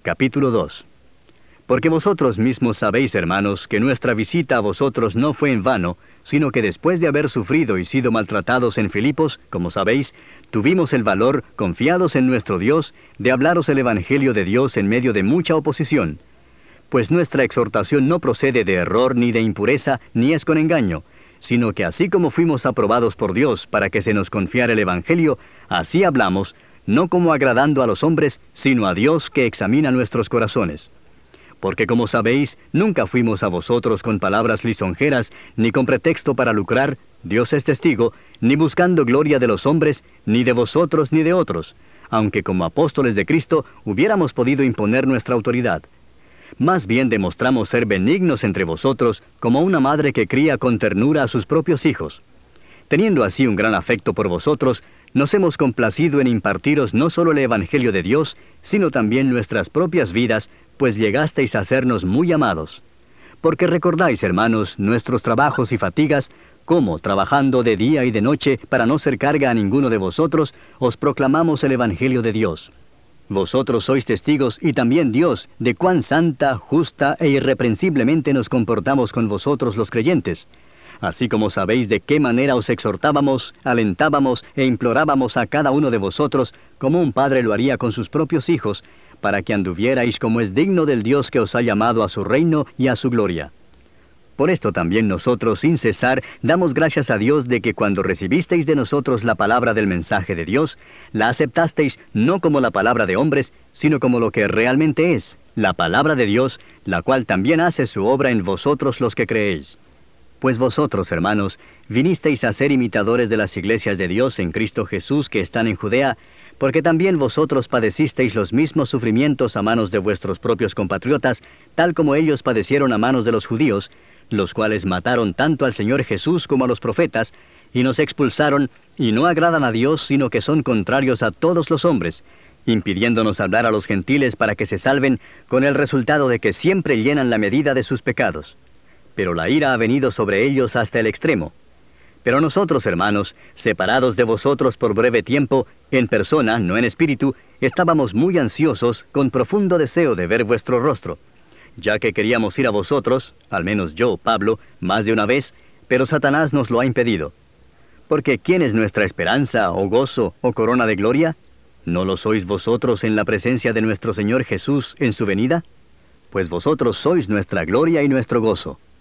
Capítulo 2. Porque vosotros mismos sabéis, hermanos, que nuestra visita a vosotros no fue en vano, sino que después de haber sufrido y sido maltratados en Filipos, como sabéis, tuvimos el valor, confiados en nuestro Dios, de hablaros el Evangelio de Dios en medio de mucha oposición. Pues nuestra exhortación no procede de error ni de impureza, ni es con engaño, sino que así como fuimos aprobados por Dios para que se nos confiara el Evangelio, así hablamos, no como agradando a los hombres, sino a Dios que examina nuestros corazones. Porque como sabéis, nunca fuimos a vosotros con palabras lisonjeras, ni con pretexto para lucrar, Dios es testigo, ni buscando gloria de los hombres, ni de vosotros ni de otros, aunque como apóstoles de Cristo hubiéramos podido imponer nuestra autoridad. Más bien demostramos ser benignos entre vosotros, como una madre que cría con ternura a sus propios hijos. Teniendo así un gran afecto por vosotros, nos hemos complacido en impartiros no solo el Evangelio de Dios, sino también nuestras propias vidas, pues llegasteis a sernos muy amados. Porque recordáis, hermanos, nuestros trabajos y fatigas, cómo, trabajando de día y de noche, para no ser carga a ninguno de vosotros, os proclamamos el Evangelio de Dios. Vosotros sois testigos, y también Dios, de cuán santa, justa e irreprensiblemente nos comportamos con vosotros los creyentes. Así como sabéis de qué manera os exhortábamos, alentábamos e implorábamos a cada uno de vosotros, como un padre lo haría con sus propios hijos, para que anduvierais como es digno del Dios que os ha llamado a su reino y a su gloria. Por esto también nosotros, sin cesar, damos gracias a Dios de que cuando recibisteis de nosotros la palabra del mensaje de Dios, la aceptasteis no como la palabra de hombres, sino como lo que realmente es, la palabra de Dios, la cual también hace su obra en vosotros los que creéis. Pues vosotros, hermanos, vinisteis a ser imitadores de las iglesias de Dios en Cristo Jesús que están en Judea, porque también vosotros padecisteis los mismos sufrimientos a manos de vuestros propios compatriotas, tal como ellos padecieron a manos de los judíos, los cuales mataron tanto al Señor Jesús como a los profetas, y nos expulsaron, y no agradan a Dios, sino que son contrarios a todos los hombres, impidiéndonos hablar a los gentiles para que se salven, con el resultado de que siempre llenan la medida de sus pecados. Pero la ira ha venido sobre ellos hasta el extremo. Pero nosotros, hermanos, separados de vosotros por breve tiempo, en persona, no en espíritu, estábamos muy ansiosos, con profundo deseo de ver vuestro rostro, ya que queríamos ir a vosotros, al menos yo, Pablo, más de una vez, pero Satanás nos lo ha impedido. Porque ¿quién es nuestra esperanza, o gozo, o corona de gloria? ¿No lo sois vosotros en la presencia de nuestro Señor Jesús en su venida? Pues vosotros sois nuestra gloria y nuestro gozo.